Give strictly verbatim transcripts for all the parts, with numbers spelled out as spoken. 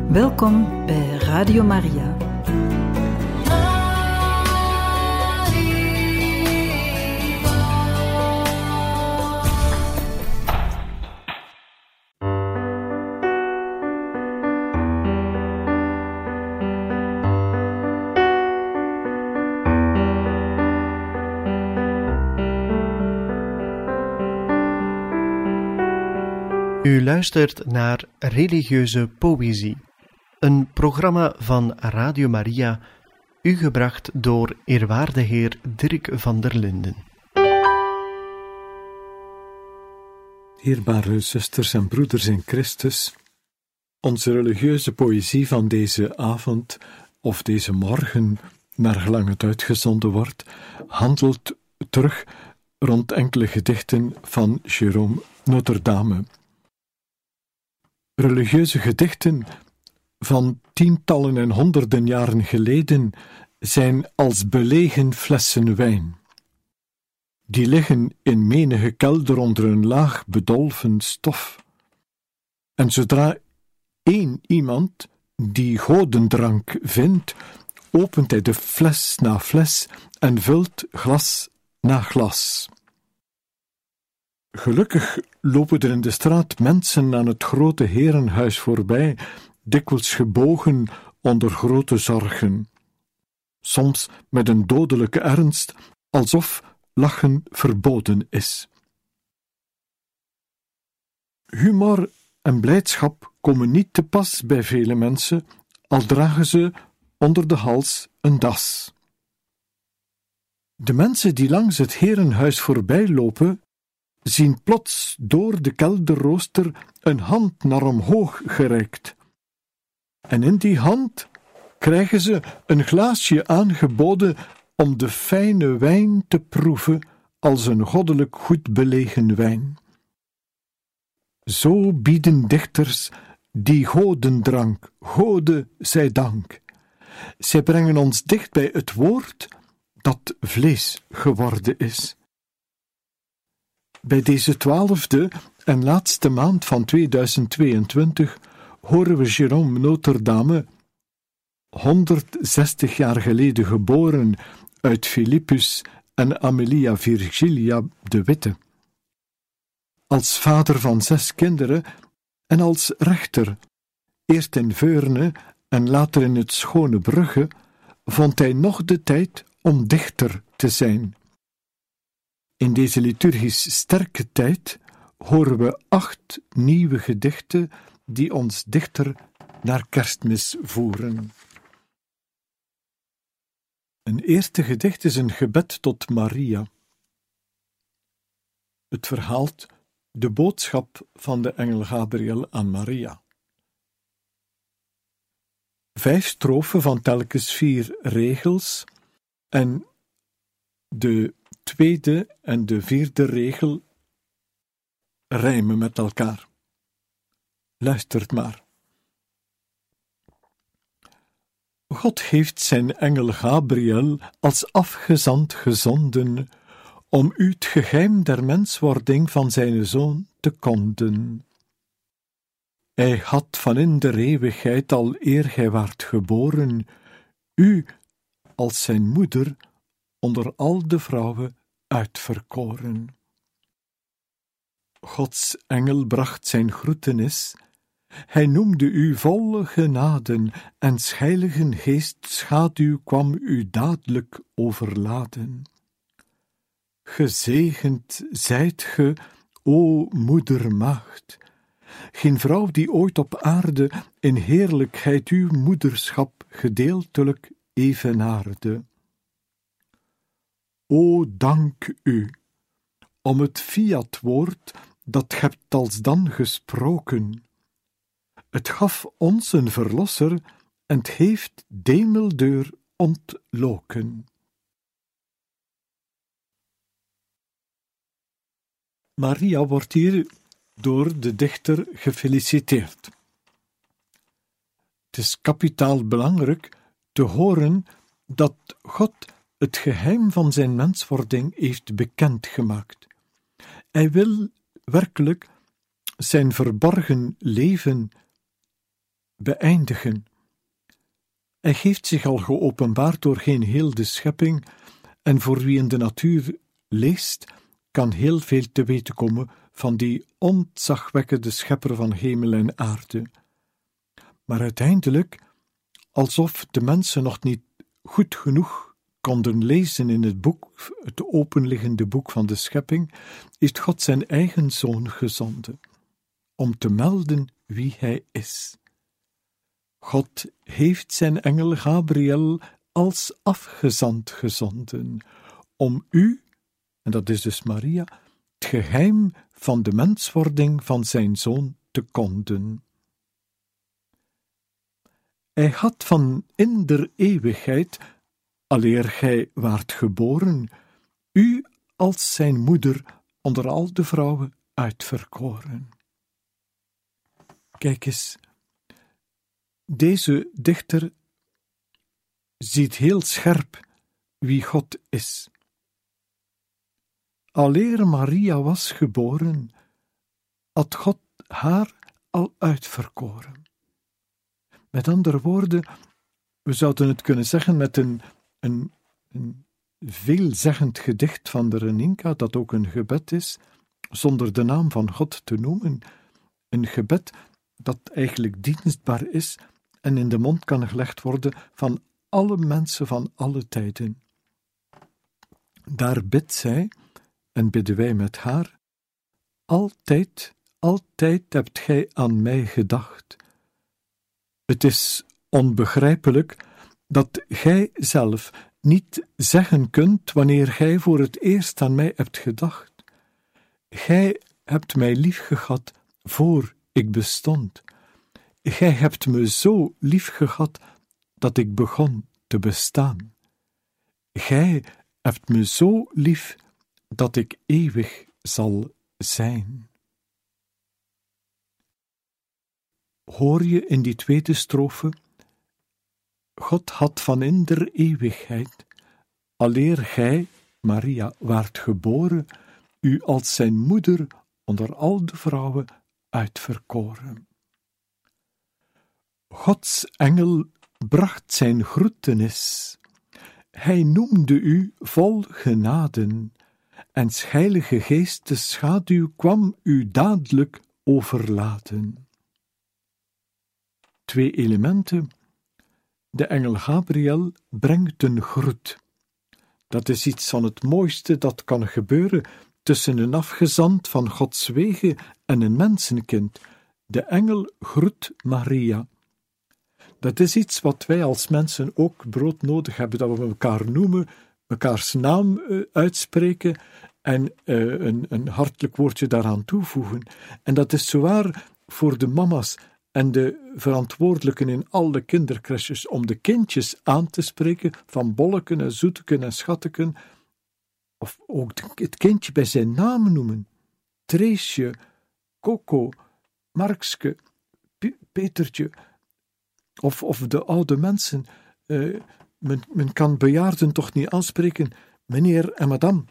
Welkom bij Radio Maria. U luistert naar Religieuze Poëzie, een programma van Radio Maria, u gebracht door eerwaarde heer Dirk van der Linden. Dierbare zusters en broeders in Christus, onze religieuze poëzie van deze avond of deze morgen, naar gelang het uitgezonden wordt, handelt terug rond enkele gedichten van Jérôme Notre-Dame. Religieuze gedichten van tientallen en honderden jaren geleden zijn als belegen flessen wijn. Die liggen in menige kelder onder een laag bedolven stof. En zodra één iemand die godendrank vindt, opent hij de fles na fles en vult glas na glas. Gelukkig lopen er in de straat mensen aan het grote herenhuis voorbij, dikwijls gebogen onder grote zorgen. Soms met een dodelijke ernst, alsof lachen verboden is. Humor en blijdschap komen niet te pas bij vele mensen, al dragen ze onder de hals een das. De mensen die langs het herenhuis voorbij lopen, zien plots door de kelderrooster een hand naar omhoog gereikt. En in die hand krijgen ze een glaasje aangeboden om de fijne wijn te proeven als een goddelijk goed belegen wijn. Zo bieden dichters die godendrank, Gode zij dank. Zij brengen ons dicht bij het woord dat vlees geworden is. Bij deze twaalfde en laatste maand van tweeduizend tweeëntwintig horen we Jérôme Notre-Dame, honderdzestig jaar geleden geboren uit Philippus en Amelia Virgilia de Witte. Als vader van zes kinderen en als rechter, eerst in Veurne en later in het Schone Brugge, vond hij nog de tijd om dichter te zijn. In deze liturgisch sterke tijd horen we acht nieuwe gedichten die ons dichter naar Kerstmis voeren. Een eerste gedicht is een gebed tot Maria. Het verhaalt de boodschap van de engel Gabriel aan Maria. Vijf strofen van telkens vier regels en de tweede en de vierde regel rijmen met elkaar. Luistert maar. God heeft zijn engel Gabriel als afgezant gezonden om u het geheim der menswording van zijn zoon te konden. Hij had van in de eeuwigheid, al eer gij waart geboren, u als zijn moeder onder al de vrouwen uitverkoren. Gods engel bracht zijn groetenis, hij noemde u vol genaden, en 's heiligen geest schaduw kwam u dadelijk overladen. Gezegend zijt ge, o moedermaagd, geen vrouw die ooit op aarde in heerlijkheid uw moederschap gedeeltelijk evenaarde. O dank u, om het fiat-woord dat hebt alsdan gesproken. Het gaf ons een verlosser en het heeft demeldeur ontloken. Maria wordt hier door de dichter gefeliciteerd. Het is kapitaal belangrijk te horen dat God het geheim van zijn menswording heeft bekendgemaakt. Hij wil werkelijk zijn verborgen leven beëindigen. Hij heeft zich al geopenbaard door geen heel de schepping, en voor wie in de natuur leest, kan heel veel te weten komen van die ontzagwekkende schepper van hemel en aarde. Maar uiteindelijk, alsof de mensen nog niet goed genoeg konden lezen in het boek, het openliggende boek van de schepping, heeft God zijn eigen zoon gezonden, om te melden wie hij is. God heeft zijn engel Gabriel als afgezant gezonden, om u, en dat is dus Maria, het geheim van de menswording van zijn zoon te konden. Hij had van in der eeuwigheid, aleer gij waart geboren, u als zijn moeder onder al de vrouwen uitverkoren. Kijk eens, deze dichter ziet heel scherp wie God is. Aleer Maria was geboren, had God haar al uitverkoren. Met andere woorden, we zouden het kunnen zeggen met een, een, een veelzeggend gedicht van de Reninka, dat ook een gebed is, zonder de naam van God te noemen, een gebed dat eigenlijk dienstbaar is en in de mond kan gelegd worden van alle mensen van alle tijden. Daar bidt zij, en bidden wij met haar, altijd, altijd hebt gij aan mij gedacht. Het is onbegrijpelijk dat gij zelf niet zeggen kunt wanneer gij voor het eerst aan mij hebt gedacht. Gij hebt mij liefgehad voor ik bestond. Gij hebt me zo liefgehad dat ik begon te bestaan. Gij hebt me zo lief dat ik eeuwig zal zijn. Hoor je in die tweede strofe? God had van in der eeuwigheid, aleer gij, Maria, waart geboren, u als zijn moeder onder al de vrouwen uitverkoren. Gods engel bracht zijn groetenis. Hij noemde u vol genaden, en 's heilige geestes schaduw kwam u dadelijk overlaten. Twee elementen. De engel Gabriel brengt een groet. Dat is iets van het mooiste dat kan gebeuren tussen een afgezant van Gods wegen en een mensenkind. De engel groet Maria. Dat is iets wat wij als mensen ook broodnodig hebben, dat we elkaar noemen, mekaars naam uh, uitspreken en uh, een, een hartelijk woordje daaraan toevoegen. En dat is zowaar voor de mama's en de verantwoordelijken in alle kindercrèches om de kindjes aan te spreken van bolleken en zoeteken en schatteken, of ook het kindje bij zijn naam noemen. Treesje, Coco, Markske, P- Petertje, of, of de oude mensen. Uh, men, men kan bejaarden toch niet aanspreken, meneer en madame.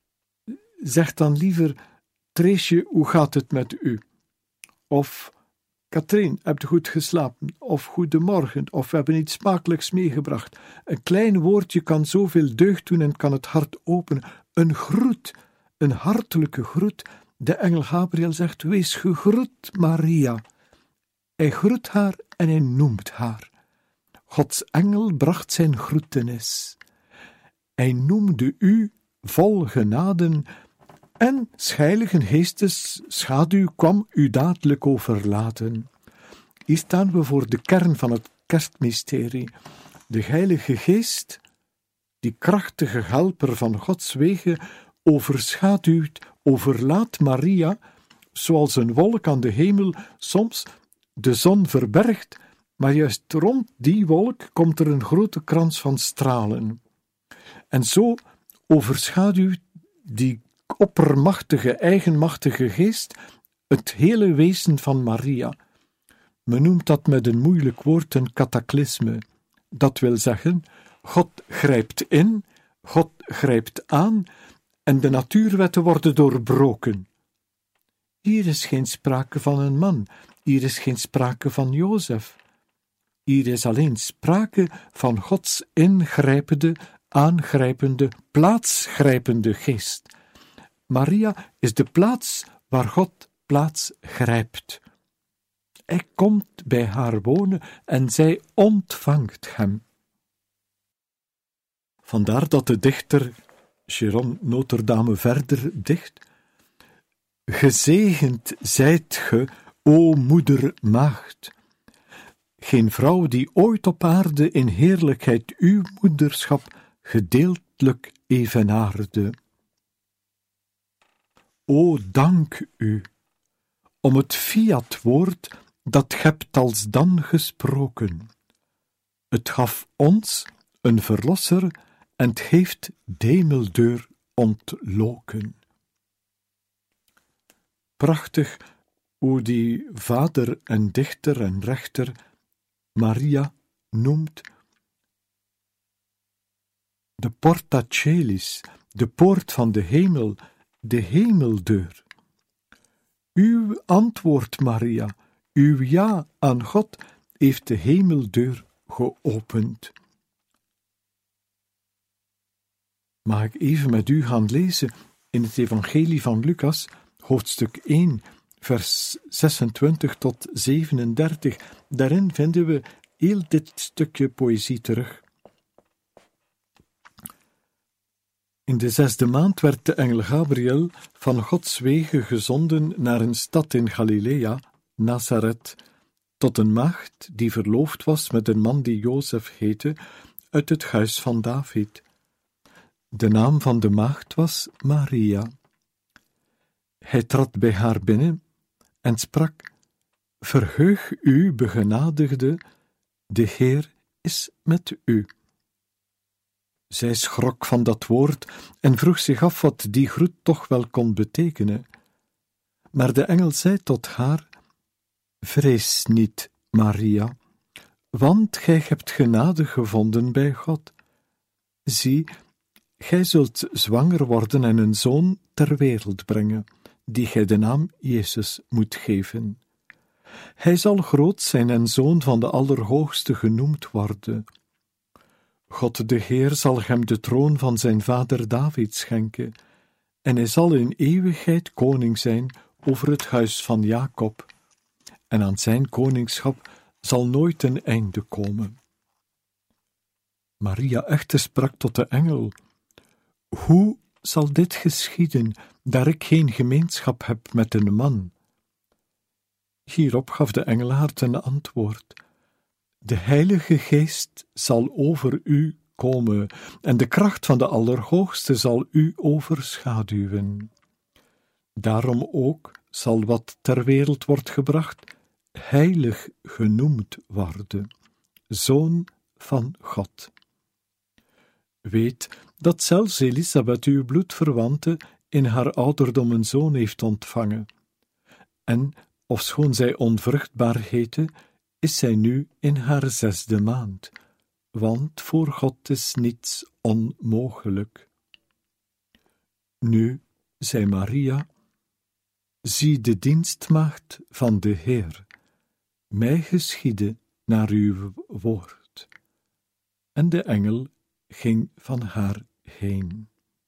Zeg dan liever, Treesje, hoe gaat het met u? Of, Katrien, heb je goed geslapen? Of goedemorgen, of we hebben iets smakelijks meegebracht. Een klein woordje kan zoveel deugd doen en kan het hart openen. Een groet, een hartelijke groet. De engel Gabriel zegt, wees gegroet, Maria. Hij groet haar en hij noemt haar. Gods engel bracht zijn groetenis. Hij noemde u vol genaden, en 's heiligen geestes schaduw kwam u dadelijk overlaten. Hier staan we voor de kern van het kerstmysterie. De Heilige Geest, die krachtige helper van Gods wegen, overschaduwt, overlaat Maria, zoals een wolk aan de hemel soms de zon verbergt, maar juist rond die wolk komt er een grote krans van stralen. En zo overschaduwt die oppermachtige, eigenmachtige geest het hele wezen van Maria. Men noemt dat met een moeilijk woord een cataclysme. Dat wil zeggen, God grijpt in, God grijpt aan en de natuurwetten worden doorbroken. Hier is geen sprake van een man, hier is geen sprake van Jozef. Hier is alleen sprake van Gods ingrijpende, aangrijpende, plaatsgrijpende geest. Maria is de plaats waar God plaats grijpt. Hij komt bij haar wonen en zij ontvangt hem. Vandaar dat de dichter Jérôme Notre Dame verder dicht: gezegend zijt ge, o moeder maagd. Geen vrouw die ooit op aarde in heerlijkheid uw moederschap gedeeltelijk evenaarde. O dank u, om het fiat-woord dat hebt alsdan gesproken. Het gaf ons een verlosser en het heeft d'hemeldeur ontloken. Prachtig hoe die vader en dichter en rechter Maria noemt de porta caelis, de poort van de hemel, de hemeldeur. Uw antwoord, Maria, uw ja aan God heeft de hemeldeur geopend. Mag ik even met u gaan lezen in het Evangelie van Lucas, hoofdstuk één, vers zesentwintig tot zevenendertig. Daarin vinden we heel dit stukje poëzie terug. In de zesde maand werd de engel Gabriel van Gods wegen gezonden naar een stad in Galilea, Nazareth, tot een maagd die verloofd was met een man die Jozef heette, uit het huis van David. De naam van de maagd was Maria. Hij trad bij haar binnen en sprak: verheug u, begenadigde, de Heer is met u. Zij schrok van dat woord en vroeg zich af wat die groet toch wel kon betekenen. Maar de engel zei tot haar: vrees niet, Maria, want gij hebt genade gevonden bij God. Zie, gij zult zwanger worden en een zoon ter wereld brengen, die gij de naam Jezus moet geven. Hij zal groot zijn en zoon van de Allerhoogste genoemd worden. God de Heer zal hem de troon van zijn vader David schenken, en hij zal in eeuwigheid koning zijn over het huis van Jacob, en aan zijn koningschap zal nooit een einde komen. Maria echter sprak tot de engel: hoe zal dit geschieden, daar ik geen gemeenschap heb met een man? Hierop gaf de engel haar ten antwoord: de Heilige Geest zal over u komen, en de kracht van de Allerhoogste zal u overschaduwen. Daarom ook zal wat ter wereld wordt gebracht heilig genoemd worden, Zoon van God. Weet dat zelfs Elisabeth, uw bloedverwante, in haar ouderdom een zoon heeft ontvangen. En, ofschoon zij onvruchtbaar heette, is zij nu in haar zesde maand, want voor God is niets onmogelijk. Nu, zei Maria, zie de dienstmaagd van de Heer, mij geschiede naar uw woord. En de engel ging van haar heen.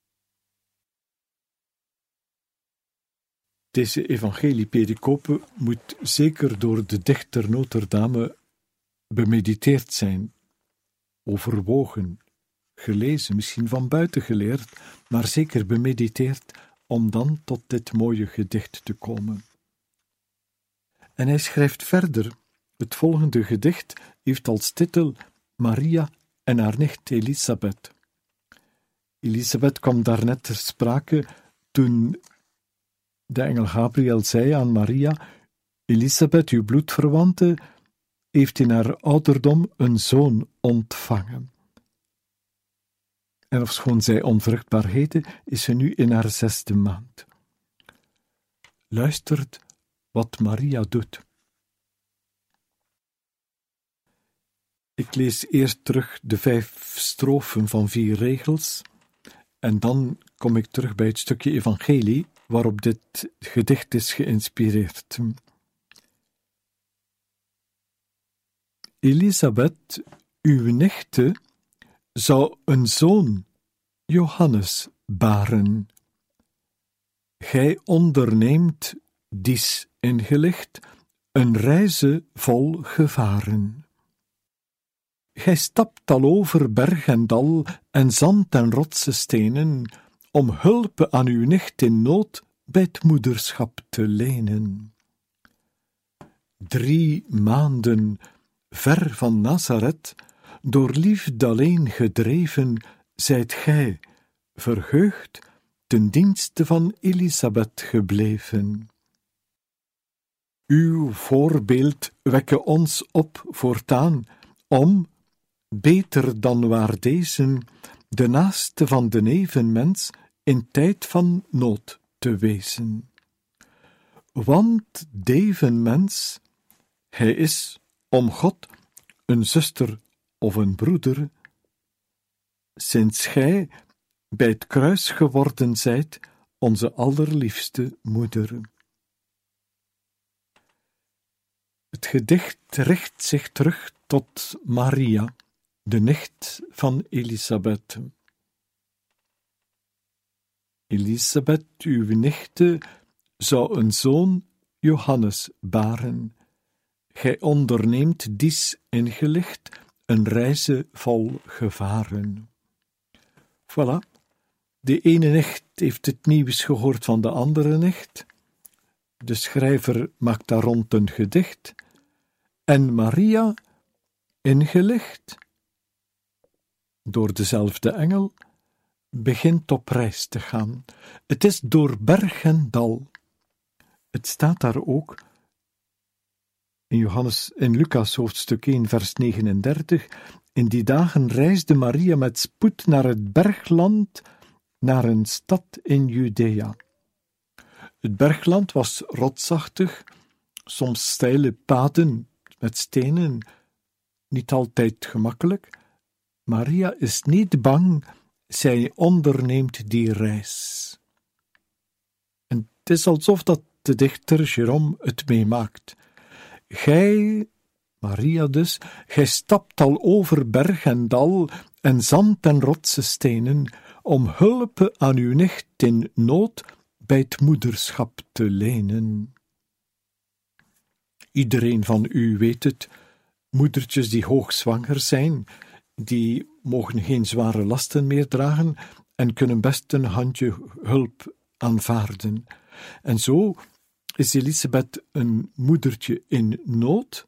Deze evangeliepericope moet zeker door de dichter Notre Dame bemediteerd zijn, overwogen, gelezen, misschien van buiten geleerd, maar zeker bemediteerd om dan tot dit mooie gedicht te komen. En hij schrijft verder: het volgende gedicht heeft als titel Maria en haar nicht Elisabeth. Elisabeth kwam daarnet ter sprake toen de engel Gabriel zei aan Maria: Elisabeth, uw bloedverwante, heeft in haar ouderdom een zoon ontvangen. En ofschoon zij onvruchtbaar heette, is ze nu in haar zesde maand. Luistert wat Maria doet. Ik lees eerst terug de vijf strofen van vier regels, en dan kom ik terug bij het stukje evangelie waarop dit gedicht is geïnspireerd. Elisabeth, uw nichte, zou een zoon, Johannes, baren. Gij onderneemt, dies ingelicht, een reize vol gevaren. Gij stapt al over berg en dal en zand en rotse stenen, om hulp aan uw nicht in nood bij het moederschap te lenen. Drie maanden ver van Nazaret, door liefde alleen gedreven, zijt gij, verheugd, ten dienste van Elisabeth gebleven. Uw voorbeeld wekke ons op voortaan, om, beter dan waar deze, de naaste van de evenmens in tijd van nood te wezen. Want de evenmens, hij is, om God, een zuster of een broeder, sinds gij bij het kruis geworden zijt, onze allerliefste moeder. Het gedicht richt zich terug tot Maria, de nicht van Elisabeth. Elisabeth, uw nichte, zou een zoon, Johannes, baren. Gij onderneemt dies ingelicht, een reize vol gevaren. Voilà, de ene nicht heeft het nieuws gehoord van de andere nicht. De schrijver maakt daar rond een gedicht. En Maria, ingelicht door dezelfde engel, begint op reis te gaan. Het is door berg en dal. Het staat daar ook in Johannes, in Lucas hoofdstuk één, vers negenendertig. In die dagen reisde Maria met spoed naar het bergland, naar een stad in Judea. Het bergland was rotsachtig, soms steile paden met stenen, niet altijd gemakkelijk. Maria is niet bang, zij onderneemt die reis. En het is alsof dat de dichter Jérôme het meemaakt. Gij, Maria dus, gij stapt al over berg en dal en zand en rotse stenen, om hulp aan uw nicht in nood bij het moederschap te lenen. Iedereen van u weet het, moedertjes die hoogzwanger zijn, die mogen geen zware lasten meer dragen en kunnen best een handje hulp aanvaarden. En zo is Elisabeth een moedertje in nood,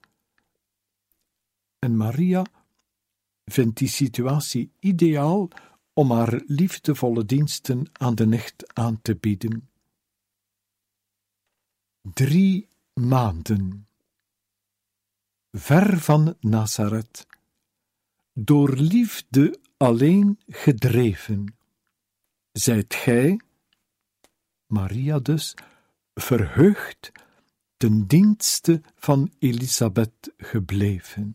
en Maria vindt die situatie ideaal om haar liefdevolle diensten aan de nicht aan te bieden. Drie maanden. Ver van Nazaret, door liefde alleen gedreven, zijt gij, Maria dus, verheugd ten dienste van Elisabeth gebleven.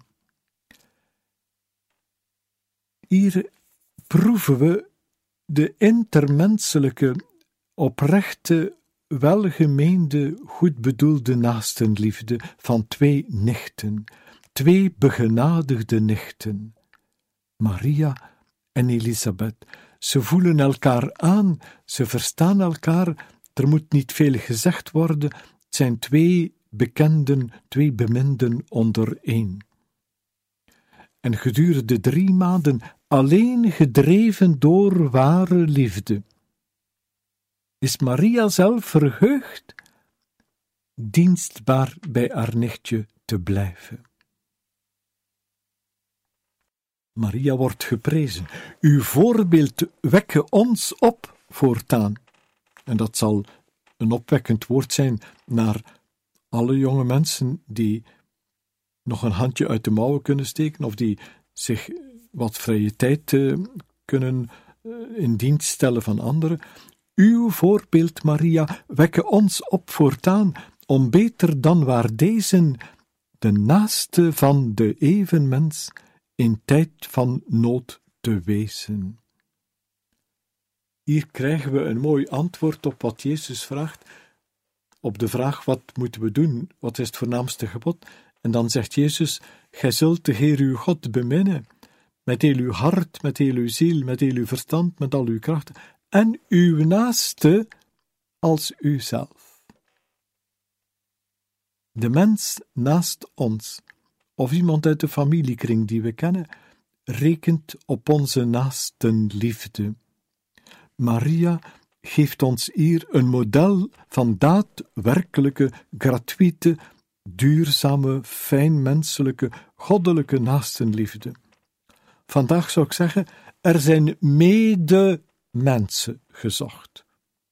Hier proeven we de intermenselijke, oprechte, welgemeende, goedbedoelde naastenliefde van twee nichten, twee begenadigde nichten, Maria en Elisabeth. Ze voelen elkaar aan, ze verstaan elkaar, er moet niet veel gezegd worden, het zijn twee bekenden, twee beminden onder één. En gedurende drie maanden alleen gedreven door ware liefde, is Maria zelf verheugd dienstbaar bij haar nichtje te blijven. Maria wordt geprezen. Uw voorbeeld wekke ons op voortaan. En dat zal een opwekkend woord zijn naar alle jonge mensen die nog een handje uit de mouwen kunnen steken of die zich wat vrije tijd uh, kunnen uh, in dienst stellen van anderen. Uw voorbeeld, Maria, wekke ons op voortaan om beter dan waar deze de naaste van de evenmens in tijd van nood te wezen. Hier krijgen we een mooi antwoord op wat Jezus vraagt, op de vraag wat moeten we doen, wat is het voornaamste gebod, En dan zegt Jezus, gij zult de Heer uw God beminnen, met heel uw hart, met heel uw ziel, met heel uw verstand, met al uw krachten, en uw naaste als uzelf. De mens naast ons, of iemand uit de familiekring die we kennen, rekent op onze naastenliefde. Maria geeft ons hier een model van daadwerkelijke, gratuite, duurzame, fijnmenselijke, goddelijke naastenliefde. Vandaag zou ik zeggen, er zijn medemensen gezocht.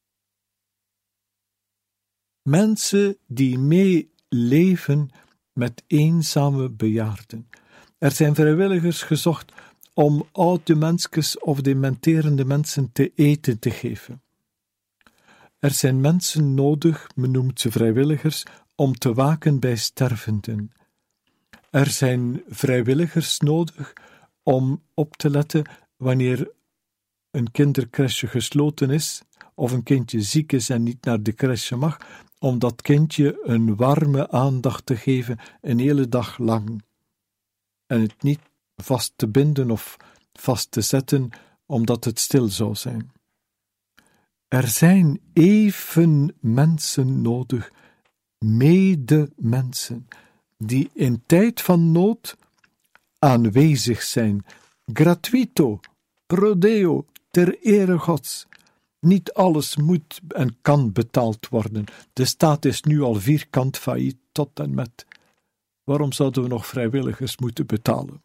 Mensen die meeleven met eenzame bejaarden. Er zijn vrijwilligers gezocht om oude mensjes of dementerende mensen te eten te geven. Er zijn mensen nodig, men noemt ze vrijwilligers, om te waken bij stervenden. Er zijn vrijwilligers nodig om op te letten wanneer een kindercrèche gesloten is of een kindje ziek is en niet naar de crèche mag, om dat kindje een warme aandacht te geven een hele dag lang en het niet vast te binden of vast te zetten omdat het stil zou zijn. Er zijn even mensen nodig, medemensen, die in tijd van nood aanwezig zijn, gratuito, prodeo, ter ere Gods. Niet alles moet en kan betaald worden. De staat is nu al vierkant failliet tot en met. Waarom zouden we nog vrijwilligers moeten betalen?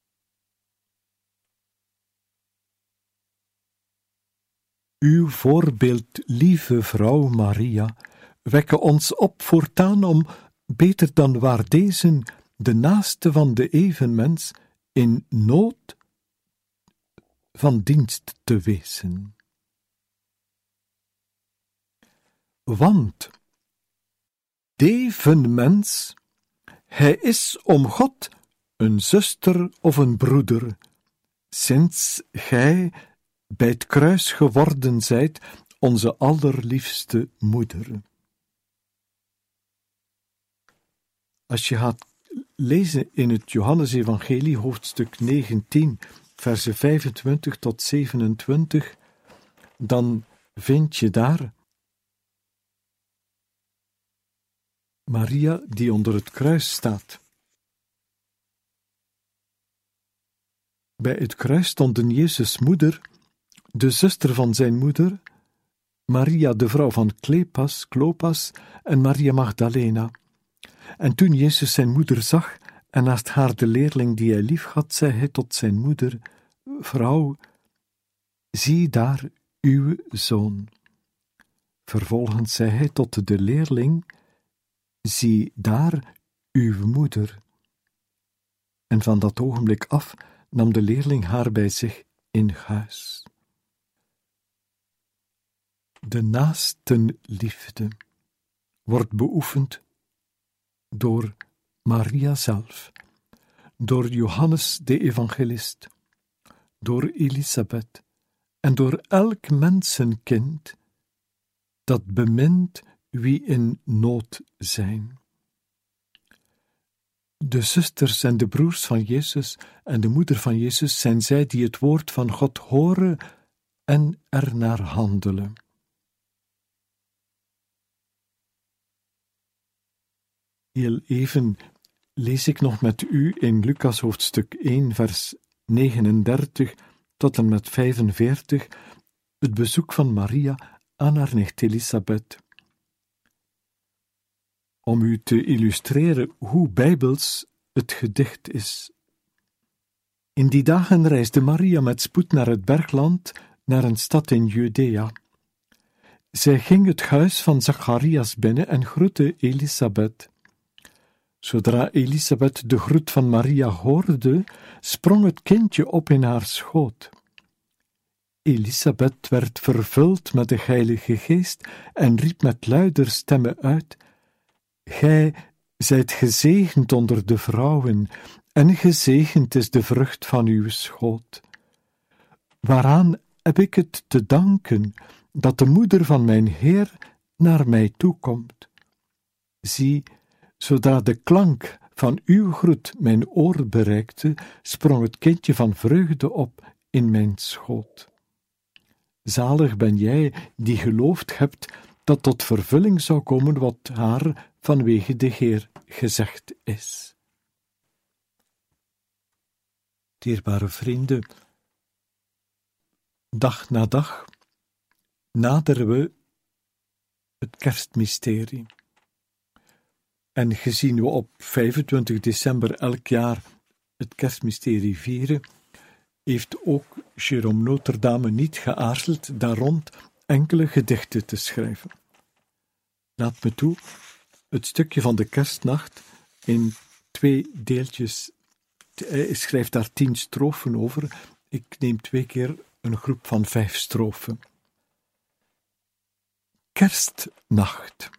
Uw voorbeeld, lieve vrouw Maria, wekken ons op voortaan om, beter dan waar deze, de naaste van de evenmens, in nood van dienst te wezen. Want de evenmens, hij is om God een zuster of een broeder, sinds gij bij het kruis geworden zijt onze allerliefste moeder. Als je gaat lezen in het Johannesevangelie, hoofdstuk negentien, versen vijfentwintig tot zevenentwintig, dan vind je daar Maria die onder het kruis staat. Bij het kruis stonden Jezus' moeder, de zuster van zijn moeder, Maria de vrouw van Klepas, Klopas en Maria Magdalena. En toen Jezus zijn moeder zag en naast haar de leerling die hij lief had, zei hij tot zijn moeder: Vrouw, zie daar uw zoon. Vervolgens zei hij tot de leerling: Zie daar uw moeder. En van dat ogenblik af nam de leerling haar bij zich in huis. De naastenliefde wordt beoefend door Maria zelf, door Johannes de evangelist, door Elisabeth en door elk mensenkind dat bemint wie in nood zijn. De zusters en de broers van Jezus en de moeder van Jezus zijn zij die het woord van God horen en ernaar handelen. Heel even lees ik nog met u in Lucas hoofdstuk één, vers negenendertig tot en met vijfenveertig, het bezoek van Maria aan haar nicht Elisabeth. Om u te illustreren hoe bijbels het gedicht is. In die dagen reisde Maria met spoed naar het bergland, naar een stad in Judea. Zij ging het huis van Zacharias binnen en groette Elisabeth. Zodra Elisabeth de groet van Maria hoorde, sprong het kindje op in haar schoot. Elisabeth werd vervuld met de Heilige Geest en riep met luider stemme uit: Gij zijt gezegend onder de vrouwen, en gezegend is de vrucht van uw schoot. Waaraan heb ik het te danken dat de moeder van mijn Heer naar mij toekomt? Zie, zodra de klank van uw groet mijn oor bereikte, sprong het kindje van vreugde op in mijn schoot. Zalig ben jij die geloofd hebt dat tot vervulling zou komen wat haar vanwege de Heer gezegd is. Dierbare vrienden, dag na dag naderen we het kerstmysterie. En gezien we op vijfentwintig december elk jaar het kerstmysterie vieren, heeft ook Jérôme Notre Dame niet geaarzeld daar rond enkele gedichten te schrijven. Laat me toe het stukje van de kerstnacht in twee deeltjes. Hij schrijft daar tien strofen over. Ik neem twee keer een groep van vijf strofen. Kerstnacht.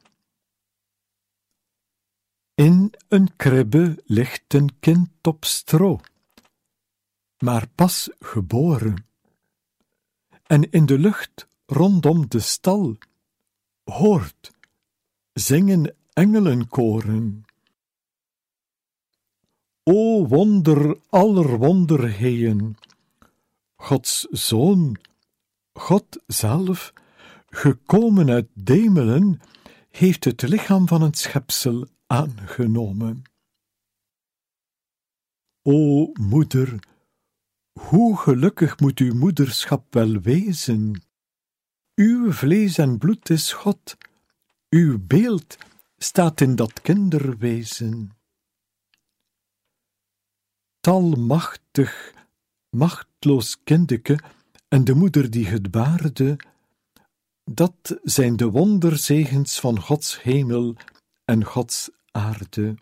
In een kribbe ligt een kind op stro, maar pas geboren. En in de lucht rondom de stal hoort zingen engelenkoren. O wonder aller wonderheeën, Gods Zoon, God zelf, gekomen uit Demelen, heeft het lichaam van een schepsel aangenomen. O moeder, hoe gelukkig moet uw moederschap wel wezen. Uw vlees en bloed is God, uw beeld staat in dat kinderwezen. Talmachtig, machtloos kindeke en de moeder die het baarde, dat zijn de wonderzegens van Gods hemel en Gods aarde.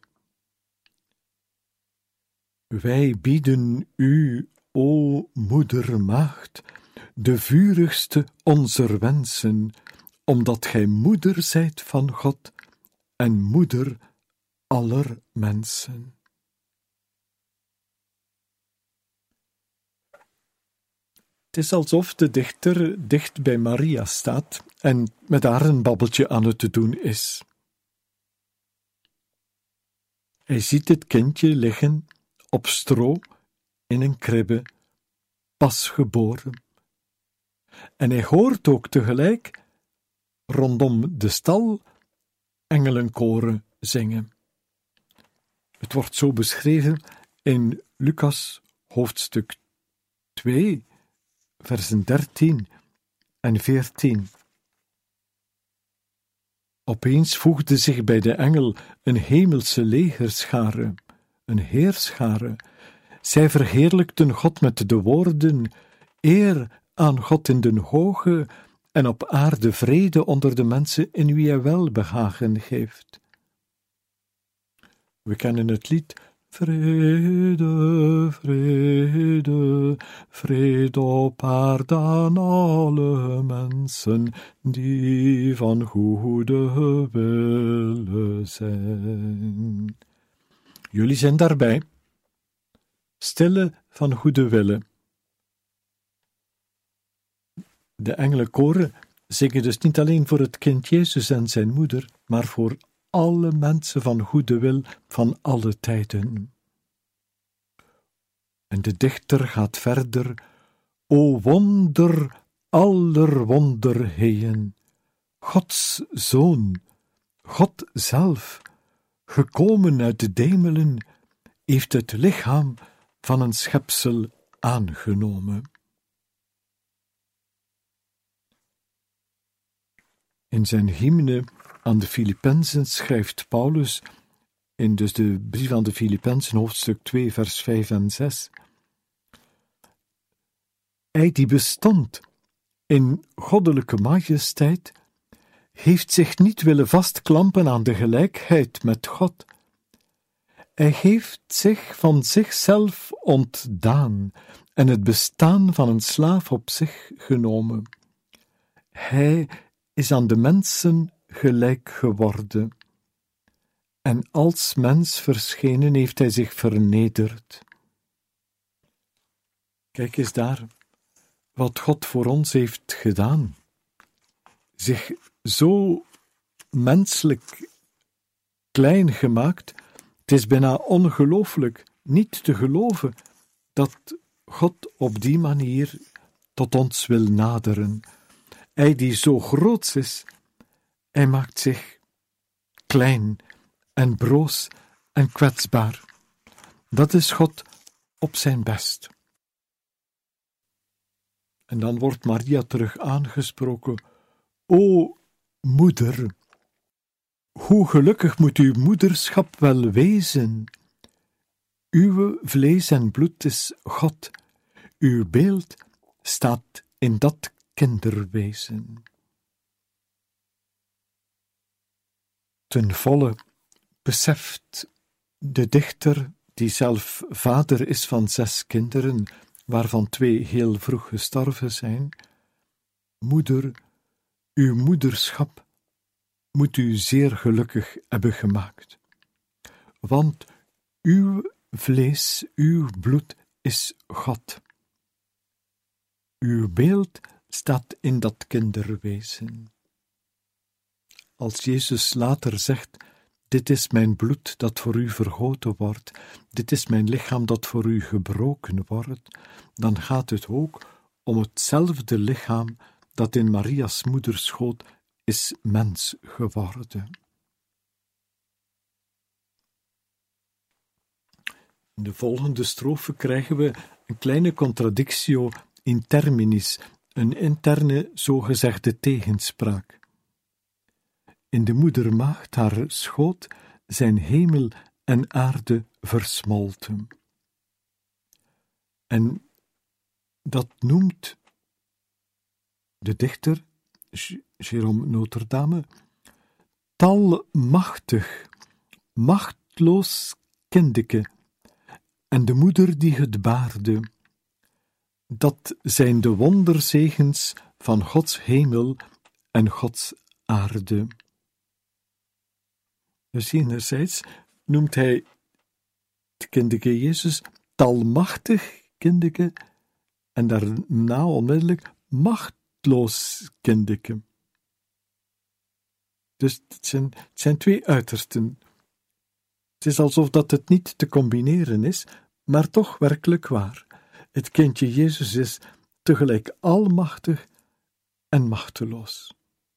Wij bieden u, o moedermaagd, de vurigste onzer wensen, omdat gij moeder zijt van God en moeder aller mensen. Het is alsof de dichter dicht bij Maria staat en met haar een babbeltje aan het te doen is. Hij ziet het kindje liggen op stro in een kribbe, pas geboren. En hij hoort ook tegelijk rondom de stal engelenkoren zingen. Het wordt zo beschreven in Lucas hoofdstuk twee, versen dertien en veertien. Opeens voegde zich bij de engel een hemelse legerschare, een heerschare. Zij verheerlijkten God met de woorden: eer aan God in den hoge en op aarde vrede onder de mensen in wie hij welbehagen geeft. We kennen het lied: vrede, vrede, vrede op aarde aan alle mensen die van goede wille zijn. Jullie zijn daarbij, stille van goede wille. De engelenkoren zingen dus niet alleen voor het kind Jezus en zijn moeder, maar voor alle mensen van goede wil van alle tijden. En de dichter gaat verder: O wonder aller wonderheeën, Gods Zoon, God zelf, gekomen uit de Demelen, heeft het lichaam van een schepsel aangenomen. In zijn hymne aan de Filippenzen schrijft Paulus, in dus de brief aan de Filippenzen, hoofdstuk twee, vers vijf en zes. Hij die bestond in goddelijke majesteit, heeft zich niet willen vastklampen aan de gelijkheid met God. Hij heeft zich van zichzelf ontdaan en het bestaan van een slaaf op zich genomen. Hij is aan de mensen gelijk geworden. En als mens verschenen heeft hij zich vernederd. Kijk eens daar, wat God voor ons heeft gedaan. Zich zo menselijk klein gemaakt, Het is bijna ongelooflijk, niet te geloven, dat God op die manier tot ons wil naderen. Hij die zo groot is, hij maakt zich klein en broos en kwetsbaar. Dat is God op zijn best. En dan wordt Maria terug aangesproken. O moeder, hoe gelukkig moet uw moederschap wel wezen. Uw vlees en bloed is God, uw beeld staat in dat kinderwezen. Ten volle beseft de dichter, die zelf vader is van zes kinderen, waarvan twee heel vroeg gestorven zijn, moeder, uw moederschap moet u zeer gelukkig hebben gemaakt. Want uw vlees, uw bloed is God. Uw beeld staat in dat kinderwezen. Als Jezus later zegt, dit is mijn bloed dat voor u vergoten wordt, dit is mijn lichaam dat voor u gebroken wordt, dan gaat het ook om hetzelfde lichaam dat in Maria's moederschoot is mens geworden. In de volgende strofe krijgen we een kleine contradictio in terminis, een interne zogezegde tegenspraak. In de moedermaagd haar schoot zijn hemel en aarde versmolten. En dat noemt de dichter Jérôme Notre Dame talmachtig, machtloos kindeke, en de moeder die het baarde. Dat zijn de wonderzegens van Gods hemel en Gods aarde. Dus enerzijds noemt hij het kindeke Jezus talmachtig kindeke en daarna onmiddellijk machtloos kindeke. Dus het zijn, het zijn twee uitersten. Het is alsof dat het niet te combineren is, maar toch werkelijk waar. Het kindje Jezus is tegelijk almachtig en machteloos.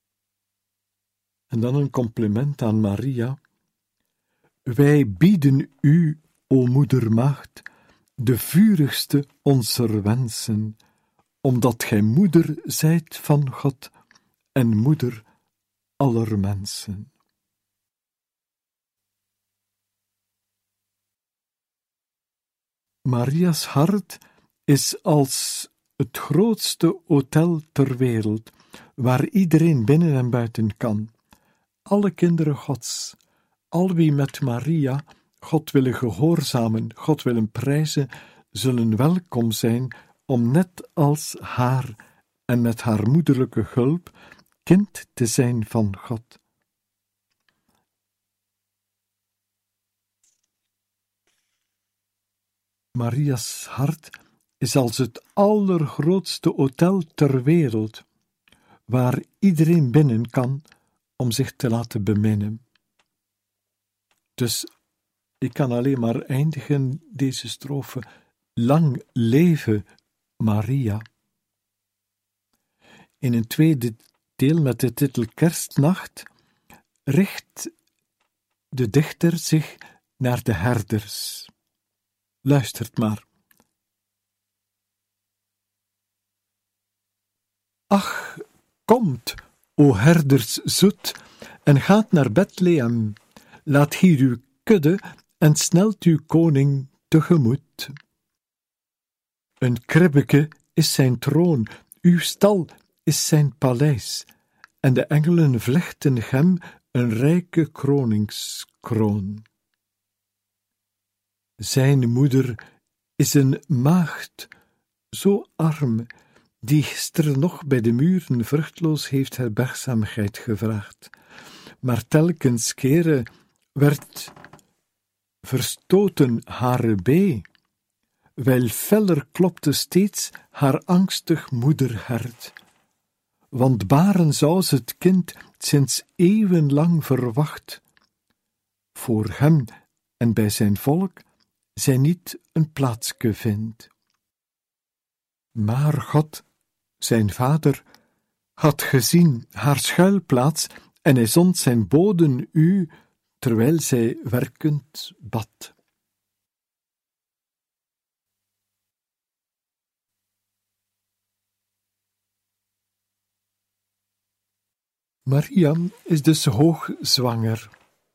En dan een compliment aan Maria. Wij bieden u, o moedermaagd, de vurigste onzer wensen, omdat gij moeder zijt van God en moeder aller mensen. Maria's hart is als het grootste hotel ter wereld, waar iedereen binnen en buiten kan. Alle kinderen Gods, al wie met Maria God willen gehoorzamen, God willen prijzen, zullen welkom zijn om net als haar en met haar moederlijke hulp kind te zijn van God. Maria's hart is als het allergrootste hotel ter wereld, waar iedereen binnen kan om zich te laten beminnen. Dus ik kan alleen maar eindigen deze strofe. Lang leve Maria. In een tweede deel met de titel Kerstnacht richt de dichter zich naar de herders. Luistert maar. Ach, komt, o herders zoet, en gaat naar Bethlehem. Laat hier uw kudde en snelt uw koning tegemoet. Een kribbeke is zijn troon, uw stal is zijn paleis, en de engelen vlechten hem een rijke kroningskroon. Zijn moeder is een maagd, zo arm, die gisteren nog bij de muren vruchtloos heeft herbergzaamheid gevraagd, maar telkens kere werd verstoten haar bee, wijl feller klopte steeds haar angstig moederhart. Want baren zou ze het kind sinds eeuwenlang verwacht. Voor hem en bij zijn volk zij niet een plaatsje vindt. Maar God, zijn vader, had gezien haar schuilplaats en hij zond zijn boden u, terwijl zij werkend bad. Maria is dus hoogzwanger.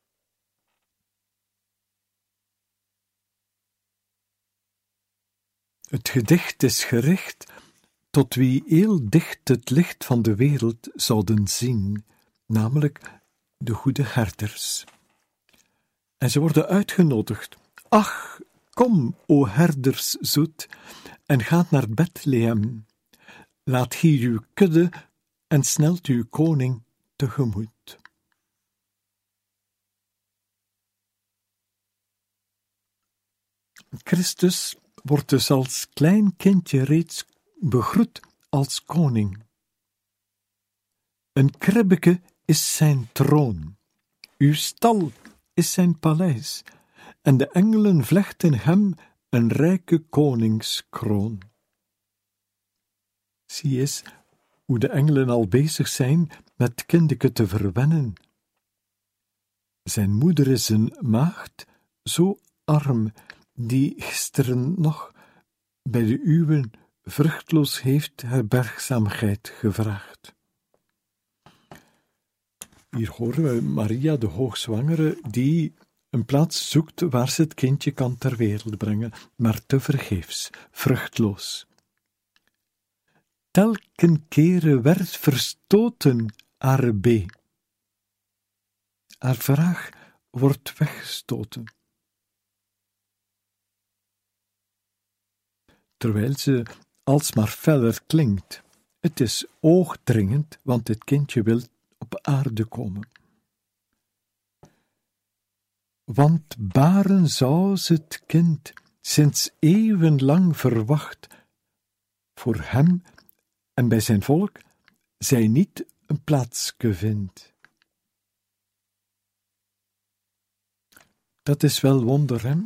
Het gedicht is gericht tot wie heel dicht het licht van de wereld zouden zien, namelijk de goede herders. En ze worden uitgenodigd. Ach, kom, o herders zoet, en gaat naar Bethlehem. Laat hier uw kudde en snelt uw koning tegemoet. Christus wordt dus als klein kindje reeds begroet als koning. Een kribbeke is zijn troon, uw stal is zijn paleis, en de engelen vlechten hem een rijke koningskroon. Zie eens hoe de engelen al bezig zijn met kindeke te verwennen. Zijn moeder is een maagd, zo arm, die gisteren nog bij de uwen vruchtloos heeft herbergzaamheid gevraagd. Hier horen we Maria, de hoogzwangere, die een plaats zoekt waar ze het kindje kan ter wereld brengen, maar tevergeefs, vruchtloos. Telken kere werd verstoten haar B. Haar vraag wordt weggestoten. Terwijl ze alsmaar feller klinkt. Het is oogdringend, want het kindje wil op aarde komen. Want baren zou ze het kind sinds eeuwenlang verwacht, voor hem en bij zijn volk zij niet een plaatsje vindt. Dat is wel wonder, hè?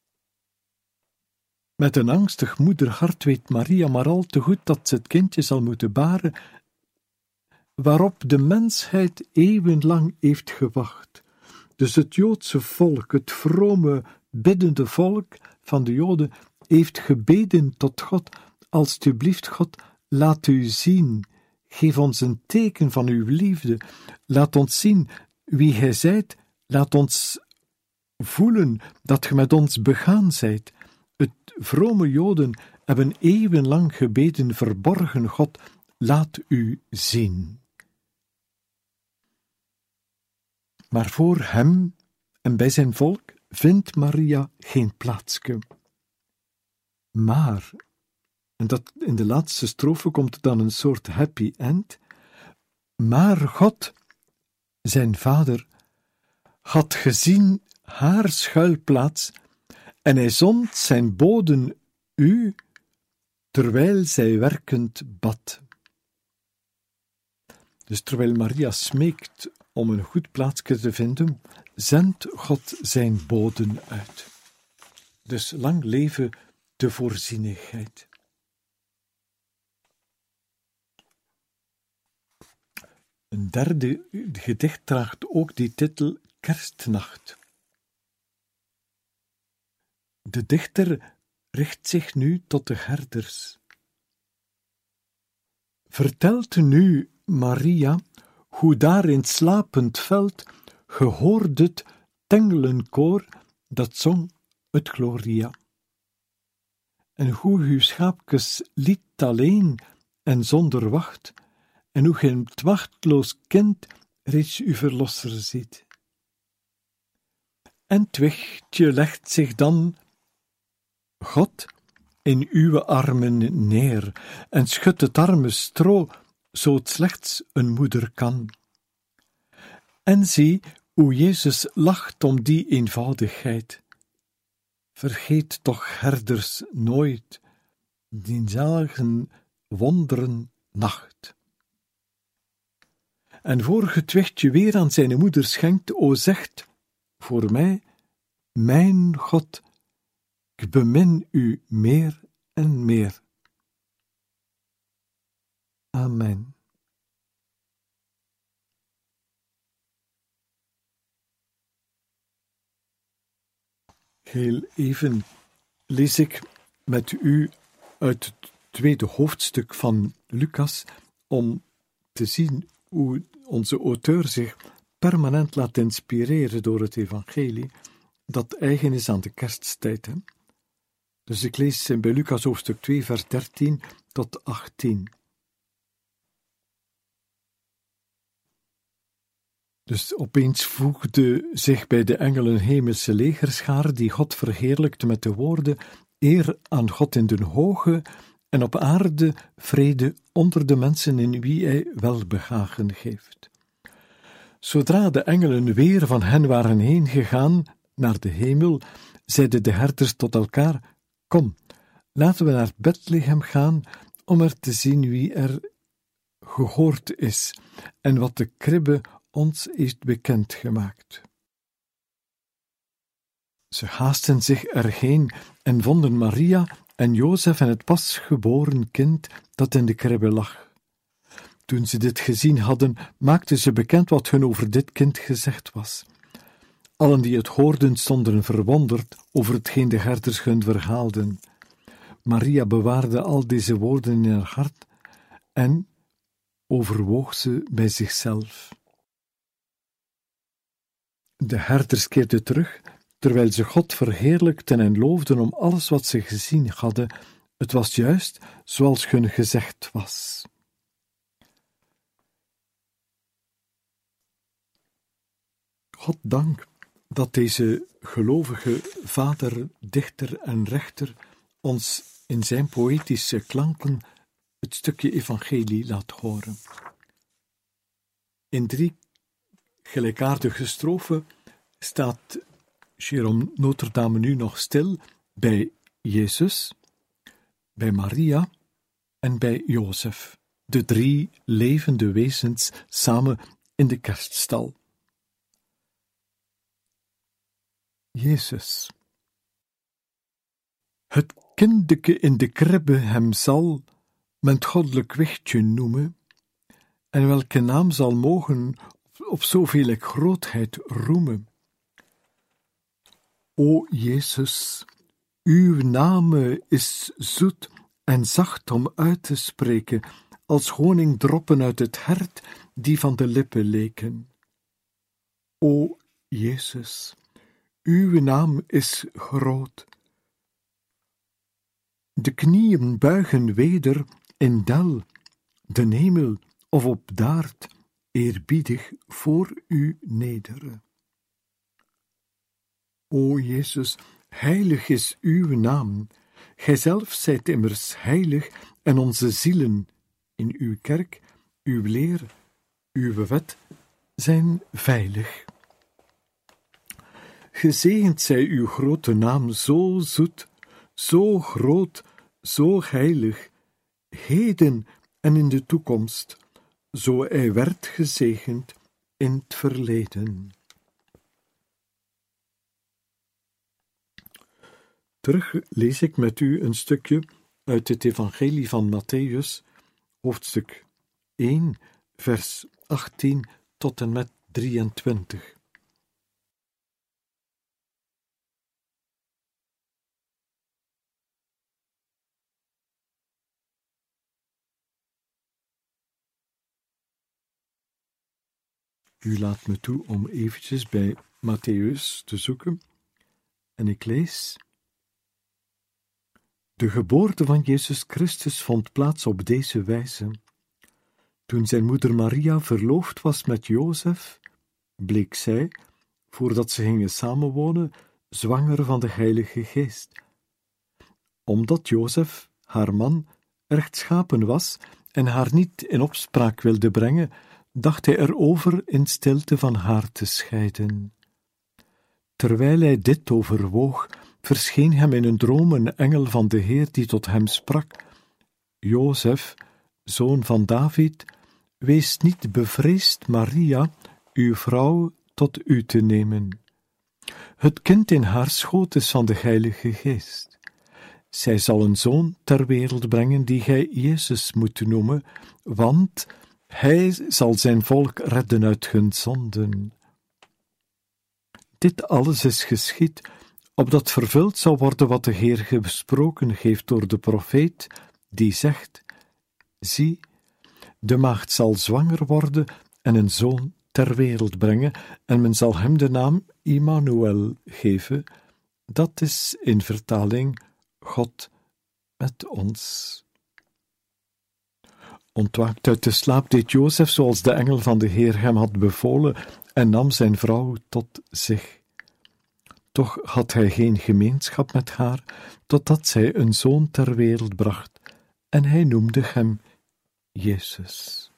Met een angstig moederhart weet Maria maar al te goed dat ze het kindje zal moeten baren, waarop de mensheid eeuwenlang heeft gewacht. Dus het Joodse volk, het vrome, biddende volk van de Joden, heeft gebeden tot God: alstublieft, God, laat u zien, geef ons een teken van uw liefde, laat ons zien wie gij zijt, laat ons voelen dat ge met ons begaan zijt. Het vrome Joden hebben eeuwenlang gebeden: verborgen God, laat u zien. Maar voor hem en bij zijn volk vindt Maria geen plaatsje. Maar, en dat in de laatste strofe komt dan een soort happy end, maar God, zijn vader, had gezien haar schuilplaats en hij zond zijn boden u, terwijl zij werkend bad. Dus terwijl Maria smeekt om een goed plaatsje te vinden, zendt God zijn boden uit. Dus lang leven de voorzienigheid. Een derde gedicht draagt ook die titel Kerstnacht. De dichter richt zich nu tot de herders. Vertelt nu, Maria, hoe daar in het slapend veld gehoord het tengelenkoor dat zong het Gloria. En hoe uw schaapkes liet alleen en zonder wacht, en hoe geen het wachtloos kind reeds uw verlosser ziet. En het wichtje legt zich dan, God, in uw armen neer, en schudt het arme stro, zo het slechts een moeder kan. En zie hoe Jezus lacht om die eenvoudigheid. Vergeet toch, herders, nooit die zalige wonderen nacht. En voor het wichtje weer aan zijn moeder schenkt, o zegt, voor mij, mijn God, ik bemin u meer en meer. Amen. Heel even lees ik met u uit het tweede hoofdstuk van Lucas om te zien hoe onze auteur zich permanent laat inspireren door het evangelie dat eigen is aan de kersttijd. Hè? Dus ik lees bij Lucas hoofdstuk twee vers dertien tot achttien. Dus opeens voegde zich bij de engelen een hemelse legerschaar die God verheerlijkte met de woorden: eer aan God in den hoge en op aarde vrede onder de mensen in wie hij welbehagen geeft. Zodra de engelen weer van hen waren heen gegaan naar de hemel, zeiden de herders tot elkaar: kom, laten we naar Bethlehem gaan om er te zien wie er gehoord is en wat de kribbe ons heeft bekendgemaakt. Ze haasten zich erheen en vonden Maria en Jozef en het pasgeboren kind dat in de kribbe lag. Toen ze dit gezien hadden, maakten ze bekend wat hun over dit kind gezegd was. Allen die het hoorden stonden verwonderd over hetgeen de herders hun verhaalden. Maria bewaarde al deze woorden in haar hart en overwoog ze bij zichzelf. De herders keerden terug, terwijl ze God verheerlijkten en loofden om alles wat ze gezien hadden. Het was juist zoals hun gezegd was. God dank dat deze gelovige vader, dichter en rechter ons in zijn poëtische klanken het stukje evangelie laat horen. In drie gelijkaardige strofen staat Jérôme Notre Dame nu nog stil bij Jezus, bij Maria en bij Jozef, de drie levende wezens samen in de kerststal. Jezus. Het kindeke in de kribbe hem zal men goddelijk wichtje noemen, en welke naam zal mogen op zoveel grootheid roemen. O Jezus, uw naam is zoet en zacht om uit te spreken, als honingdroppen uit het hert die van de lippen leken. O Jezus, uw naam is groot. De knieën buigen weder in del, de hemel of op daard, eerbiedig voor u nederen. O Jezus, heilig is uw naam. Gijzelf zijt immers heilig en onze zielen in uw kerk, uw leer, uw wet zijn veilig. Gezegend zij uw grote naam, zo zoet, zo groot, zo heilig, heden en in de toekomst, zo hij werd gezegend in het verleden. Terug lees ik met u een stukje uit het evangelie van Matthäus, hoofdstuk één, vers achttien tot en met drieëntwintig. U laat me toe om eventjes bij Matthäus te zoeken en ik lees: De geboorte van Jezus Christus vond plaats op deze wijze. Toen zijn moeder Maria verloofd was met Jozef, bleek zij, voordat ze gingen samenwonen, zwanger van de Heilige Geest. Omdat Jozef, haar man, rechtschapen was en haar niet in opspraak wilde brengen, dacht hij erover in stilte van haar te scheiden. Terwijl hij dit overwoog, verscheen hem in een droom een engel van de Heer die tot hem sprak: Jozef, zoon van David, wees niet bevreesd Maria, uw vrouw, tot u te nemen. Het kind in haar schoot is van de Heilige Geest. Zij zal een zoon ter wereld brengen die gij Jezus moet noemen, want hij zal zijn volk redden uit hun zonden. Dit alles is geschied, opdat vervuld zal worden wat de Heer gesproken heeft door de profeet, die zegt: zie, de maagd zal zwanger worden en een zoon ter wereld brengen, en men zal hem de naam Immanuel geven. Dat is in vertaling God met ons. Ontwaakt uit de slaap deed Jozef zoals de engel van de Heer hem had bevolen en nam zijn vrouw tot zich. Toch had hij geen gemeenschap met haar, totdat zij een zoon ter wereld bracht, en hij noemde hem Jezus.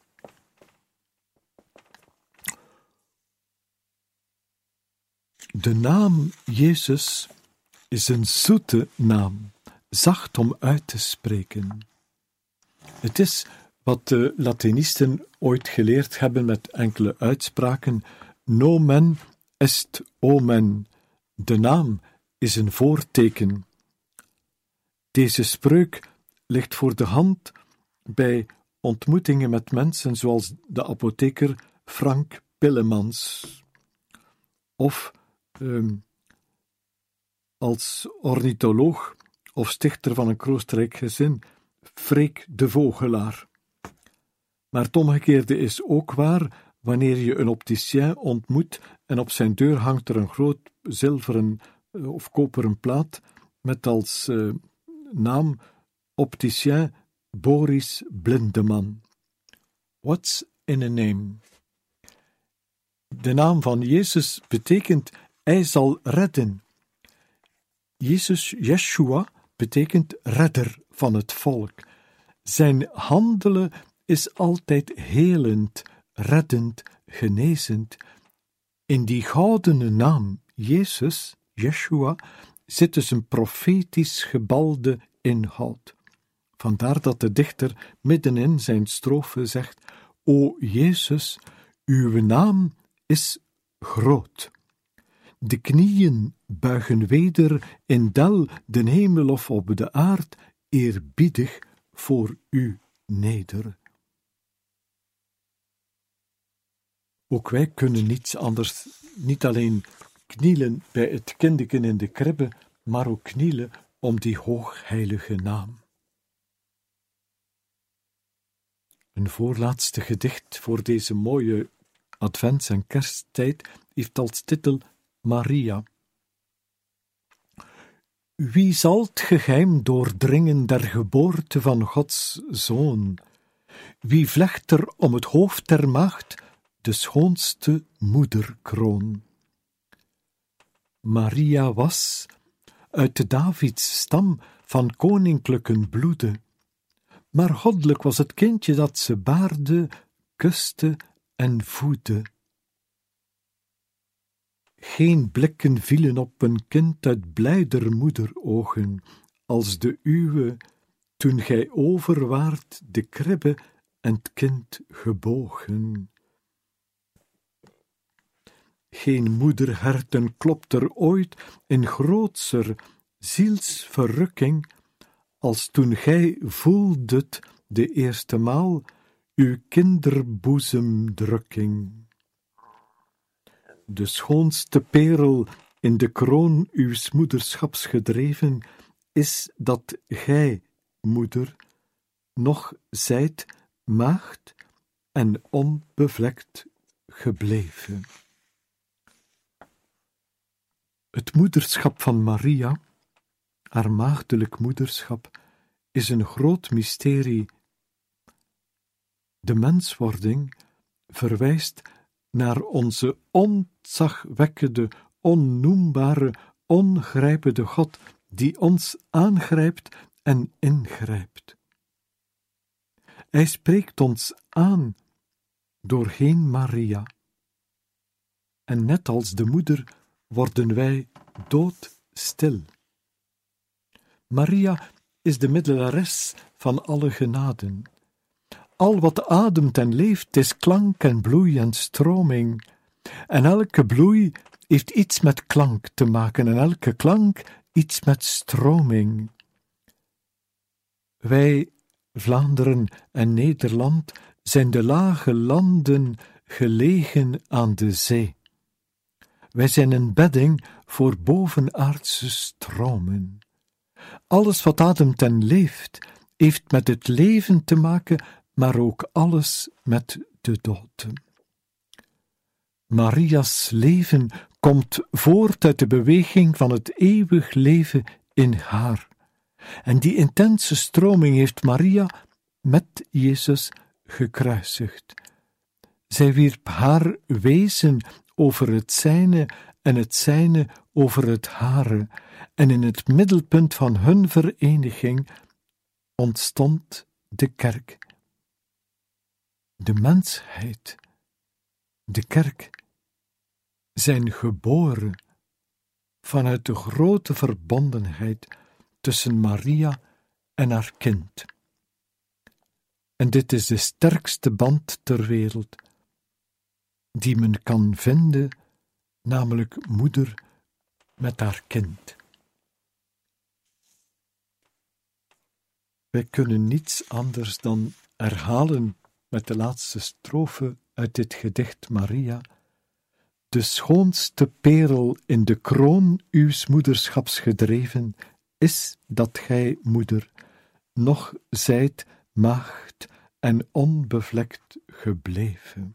De naam Jezus is een zoete naam, zacht om uit te spreken. Het is wat de Latinisten ooit geleerd hebben met enkele uitspraken: nomen est omen. De naam is een voorteken. Deze spreuk ligt voor de hand bij ontmoetingen met mensen zoals de apotheker Frank Pillemans, of um, als ornitholoog of stichter van een kroostrijk gezin Freek de Vogelaar. Maar het omgekeerde is ook waar wanneer je een opticien ontmoet en op zijn deur hangt er een groot zilveren of koperen plaat met als uh, naam opticien Boris Blindeman. What's in a name? De naam van Jezus betekent hij zal redden. Jezus, Yeshua, betekent redder van het volk. Zijn handelen is altijd helend, reddend, genezend. In die goudene naam, Jezus, Yeshua, zit dus een profetisch gebalde inhoud. Vandaar dat de dichter middenin zijn strofe zegt: O Jezus, uw naam is groot. De knieën buigen weder in del den hemel of op de aard, eerbiedig voor u neder. Ook wij kunnen niets anders, niet alleen knielen bij het kindeken in de kribbe, maar ook knielen om die hoogheilige naam. Een voorlaatste gedicht voor deze mooie advents- en kersttijd heeft als titel Maria. Wie zal het geheim doordringen der geboorte van Gods Zoon? Wie vlecht er om het hoofd der maagd de schoonste moederkroon? Maria was uit de Davids stam van koninklijke bloede, maar goddelijk was het kindje dat ze baarde, kuste en voedde. Geen blikken vielen op een kind uit blijder moederogen, als de uwe, toen gij over waart de kribbe en t kind gebogen. Geen moederherten klopt er ooit in grootser zielsverrukking, als toen gij voeldet de eerste maal uw kinderboezemdrukking. De schoonste perel in de kroon uws moederschaps gedreven is dat gij, moeder, nog zijt maagd en onbevlekt gebleven. Het moederschap van Maria, haar maagdelijk moederschap, is een groot mysterie. De menswording verwijst naar onze ontzagwekkende, onnoembare, ongrijpende God, die ons aangrijpt en ingrijpt. Hij spreekt ons aan doorheen Maria. En net als de moeder worden wij doodstil. Maria is de middelares van alle genaden. Al wat ademt en leeft is klank en bloei en stroming, en elke bloei heeft iets met klank te maken en elke klank iets met stroming. Wij, Vlaanderen en Nederland, zijn de lage landen gelegen aan de zee. Wij zijn een bedding voor bovenaardse stromen. Alles wat ademt en leeft, heeft met het leven te maken, maar ook alles met de dood. Maria's leven komt voort uit de beweging van het eeuwig leven in haar. En die intense stroming heeft Maria met Jezus gekruisigd. Zij wierp haar wezen over het zijne en het zijne over het hare, en in het middelpunt van hun vereniging ontstond de kerk. De mensheid, de kerk, zijn geboren vanuit de grote verbondenheid tussen Maria en haar kind. En dit is de sterkste band ter wereld, die men kan vinden, namelijk moeder met haar kind. Wij kunnen niets anders dan herhalen met de laatste strofe uit dit gedicht Maria: de schoonste perel in de kroon uws moederschaps gedreven is dat gij, moeder, nog zijt maagd en onbevlekt gebleven.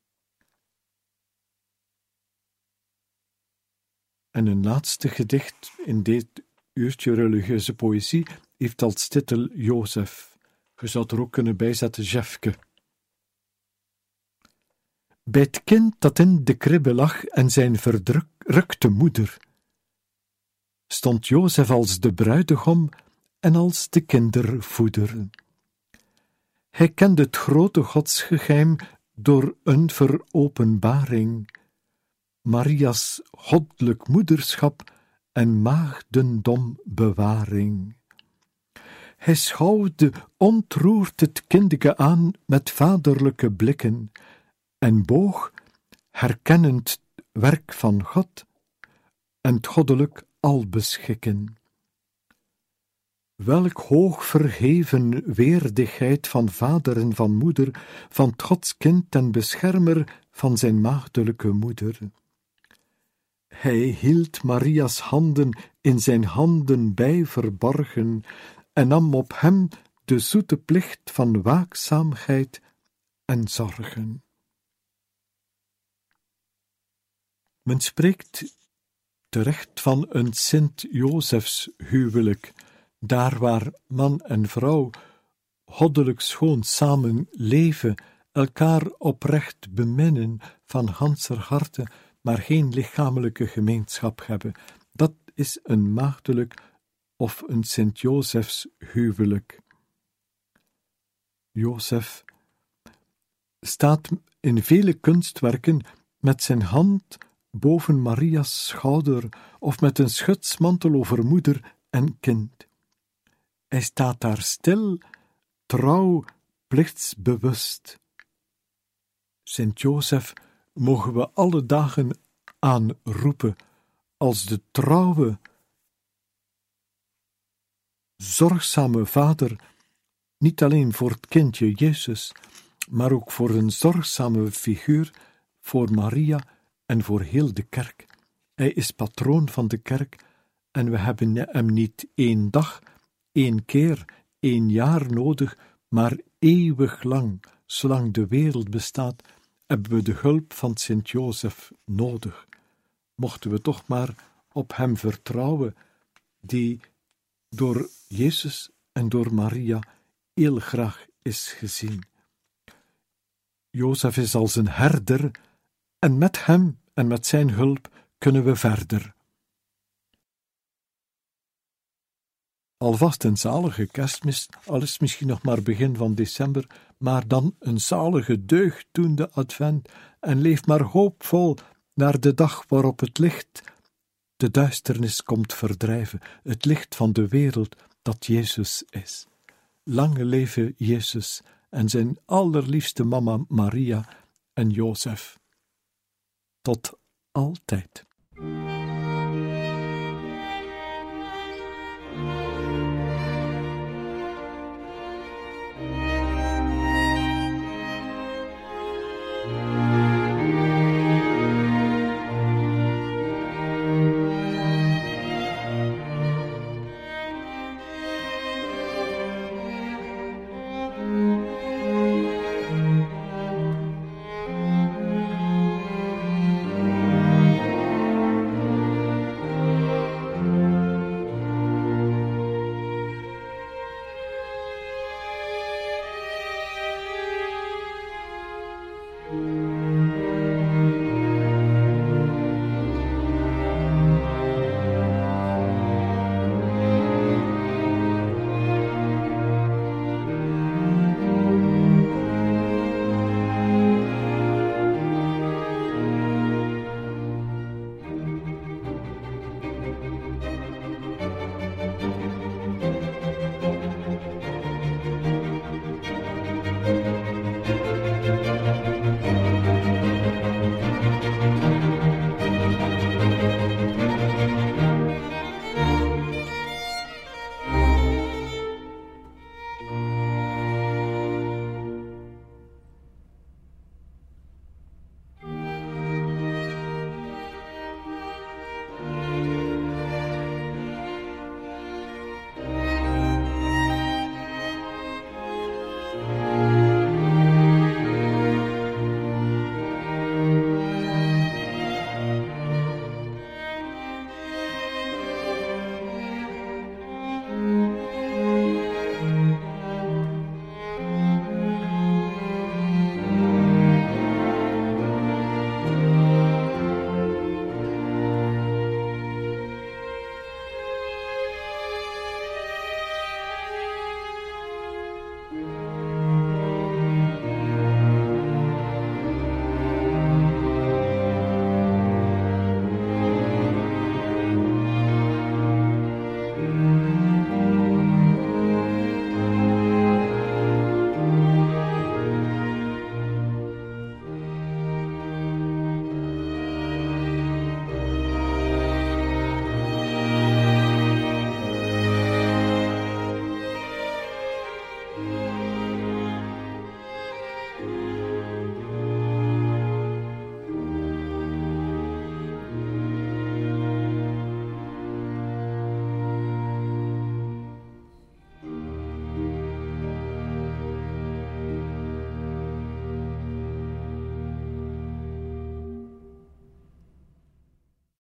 En een laatste gedicht in dit uurtje religieuze poëzie heeft als titel Jozef. Je zou er ook kunnen bijzetten Jefke. Bij het kind dat in de kribbe lag en zijn verdrukte moeder, stond Jozef als de bruidegom en als de kindervoeder. Hij kende het grote godsgeheim door een veropenbaring, Maria's goddelijk moederschap en maagdendom bewaring. Hij schouwde ontroerd het kindeke aan met vaderlijke blikken en boog, herkennend werk van God en het goddelijk albeschikken. Welk hoog verheven weerdigheid van vader en van moeder, van het Godskind en beschermer van zijn maagdelijke moeder. Hij hield Maria's handen in zijn handen bij verborgen en nam op hem de zoete plicht van waakzaamheid en zorgen. Men spreekt terecht van een Sint-Jozefs huwelijk, daar waar man en vrouw goddelijk schoon samen leven, elkaar oprecht beminnen van ganser harte, maar geen lichamelijke gemeenschap hebben. Dat is een maagdelijk of een Sint-Jozefs huwelijk. Jozef staat in vele kunstwerken met zijn hand boven Maria's schouder of met een schutsmantel over moeder en kind. Hij staat daar stil, trouw, plichtsbewust. Sint-Jozef mogen we alle dagen aanroepen als de trouwe, zorgzame vader, niet alleen voor het kindje Jezus, maar ook voor een zorgzame figuur voor Maria en voor heel de kerk. Hij is patroon van de kerk en we hebben hem niet één dag, één keer, één jaar nodig, maar eeuwig lang, zolang de wereld bestaat, hebben we de hulp van Sint-Jozef nodig. Mochten we toch maar op hem vertrouwen, die door Jezus en door Maria heel graag is gezien. Jozef is als een herder, en met hem en met zijn hulp kunnen we verder. Alvast een zalige kerstmis, al is misschien nog maar begin van december, maar dan een zalige deugddoende advent, en leef maar hoopvol naar de dag waarop het licht de duisternis komt verdrijven, het licht van de wereld dat Jezus is. Lange leven Jezus en zijn allerliefste mama Maria en Jozef. Tot altijd.